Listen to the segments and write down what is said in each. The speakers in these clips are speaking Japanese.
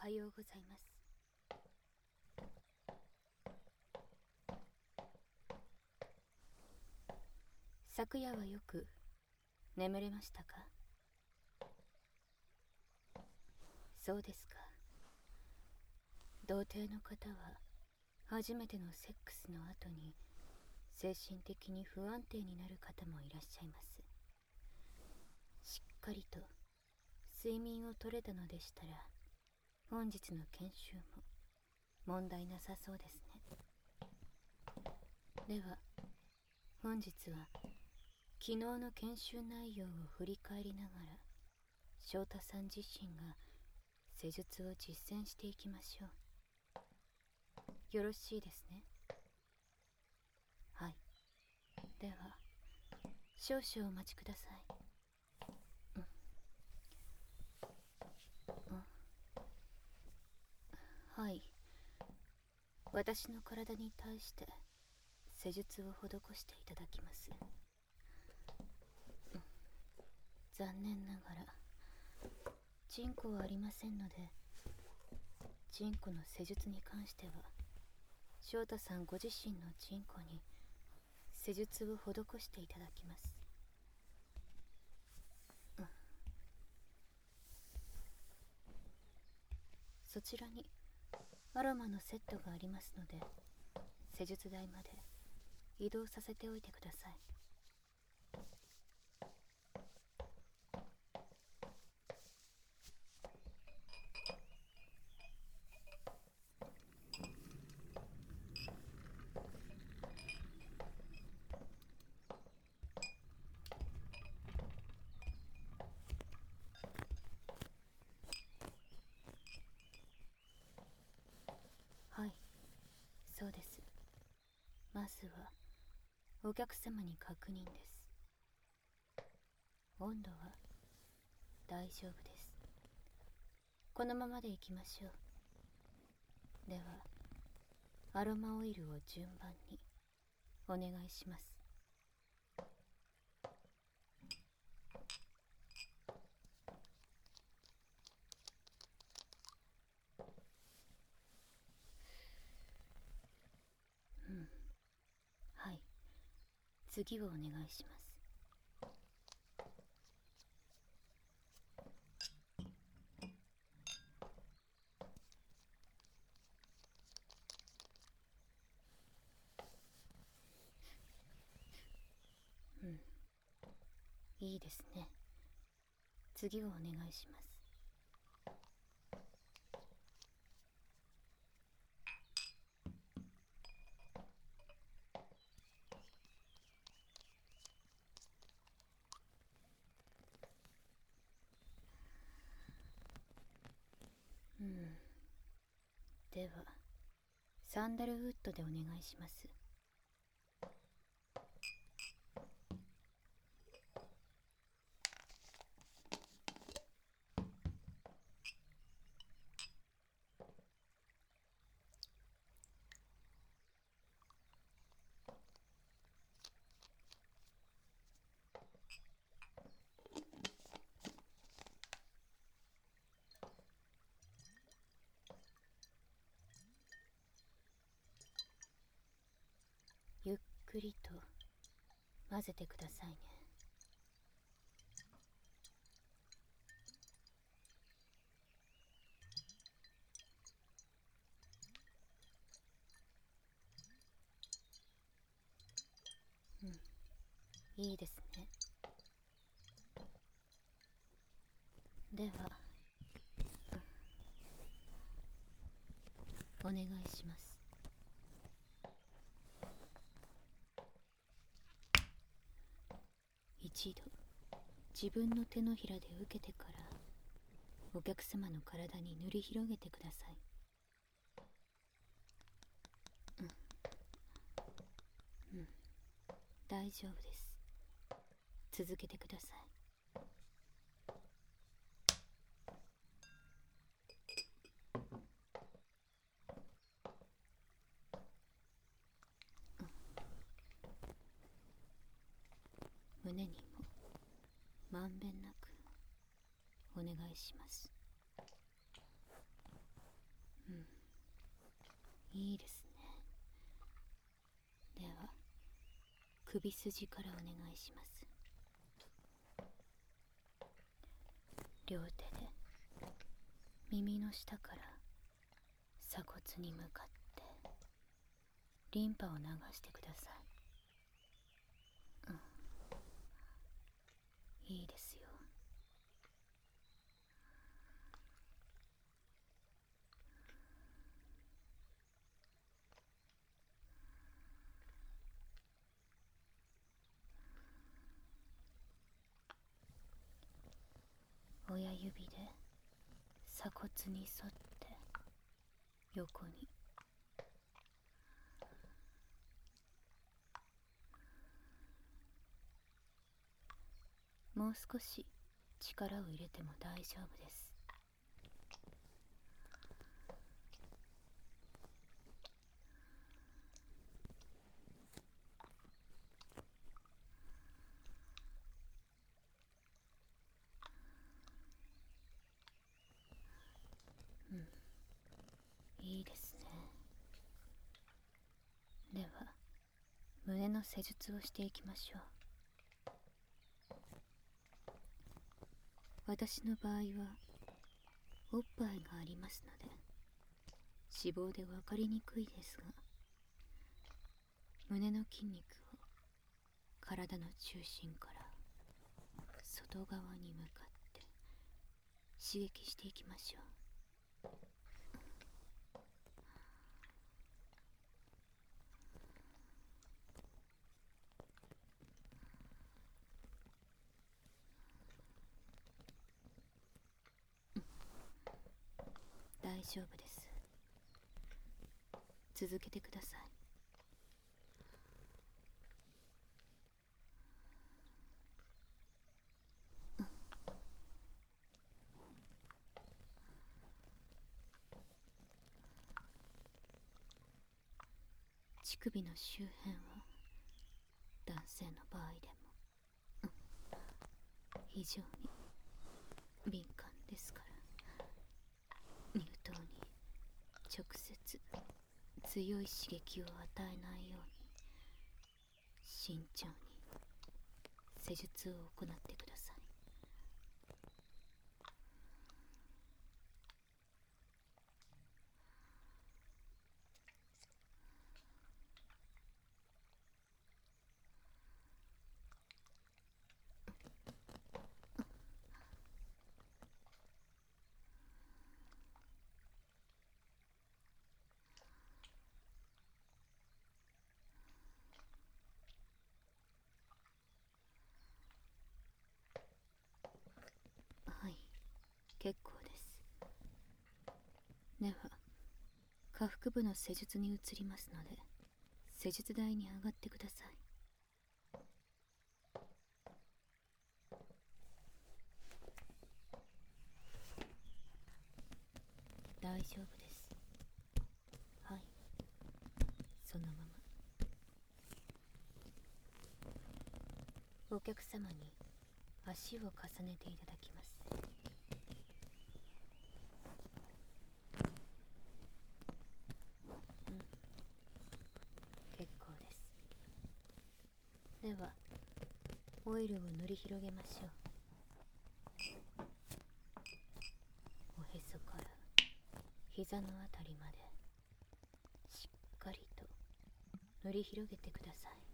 はようございます。昨夜はよく眠れましたか？そうですか。童貞の方は初めてのセックスの後に精神的に不安定になる方もいらっしゃいます。しっかりと睡眠をとれたのでしたら、本日の研修も問題なさそうですね。では本日は昨日の研修内容を振り返りながら、翔太さん自身が施術を実践していきましょう。よろしいですね。はい。では少々お待ちください。はい。私の体に対して施術を施していただきます。残念ながらチンコはありませんので、チンコの施術に関しては翔太さんご自身のチンコに施術を施していただきます。そちらにアロマのセットがありますので、施術台まで移動させておいてください。はい、そうです。まずはお客様に確認です。温度は大丈夫です。このままでいきましょう。ではアロマオイルを順番にお願いします。はい、次をお願いします。いいですね。次をお願いします。ではサンダルウッドでお願いします。ゆっくりと混ぜてくださいね。いいですね。ではお願いします。一度自分の手のひらで受けてからお客様の体に塗り広げてください。大丈夫です。続けてください。胸にもまんべんなくお願いします。 いいですね。では首筋からお願いします。両手で耳の下から鎖骨に向かってリンパを流してください。いいですよ。親指で鎖骨に沿って横に。もう少し力を入れても大丈夫です。いいですね。では胸の施術をしていきましょう。私の場合はおっぱいがありますので脂肪で分かりにくいですが、胸の筋肉を体の中心から外側に向かって刺激していきましょう。大丈夫です。続けてください。乳首の周辺は男性の場合でも非常に敏感ですから、乳頭に直接強い刺激を与えないように慎重に施術を行ってください。はい、結構です。では下腹部の施術に移りますので、施術台に上がってください。大丈夫です。はい、そのまま。お客様に足を重ねていただきます。結構です。ではオイルを塗り広げましょう。おへそから膝のあたりまでしっかりと塗り広げてください。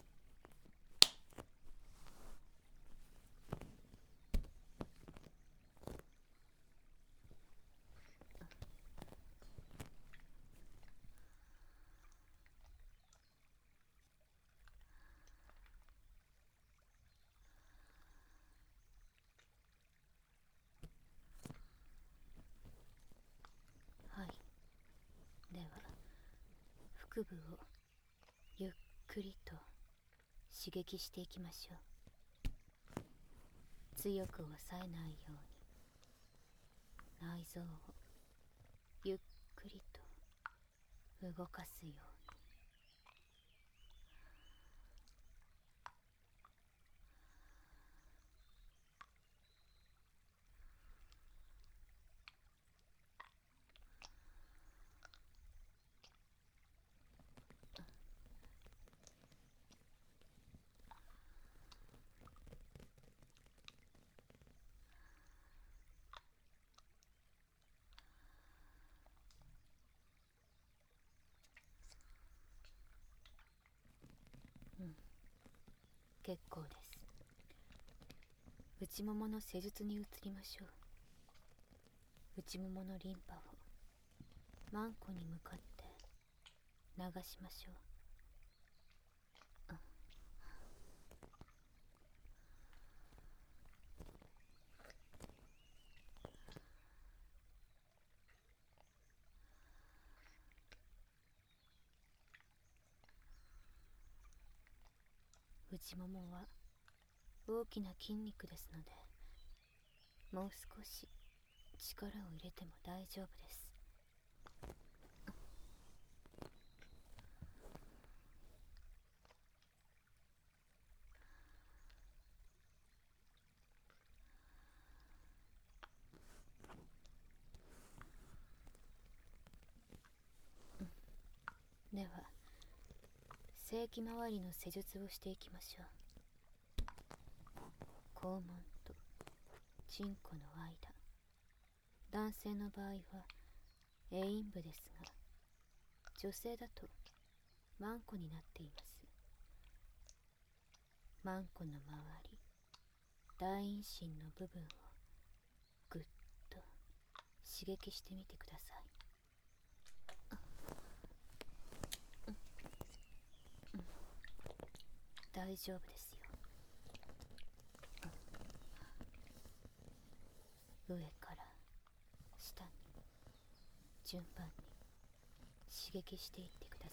はい、では腹部をゆっくりと刺激していきましょう。強く押さえないように内臓をゆっくりと動かすように。 結構です。内ももの施術に移りましょう。内もものリンパをマンコに向かって流しましょう。内ももは大きな筋肉ですので、もう少し力を入れても大丈夫です。では、性器周りの施術をしていきましょう。肛門とチンコの間、男性の場合は栄陰部ですが、女性だとマンコになっています。マンコの周り、大陰唇の部分をぐっと刺激してみてください。大丈夫ですよ。上から下に順番に刺激していってください。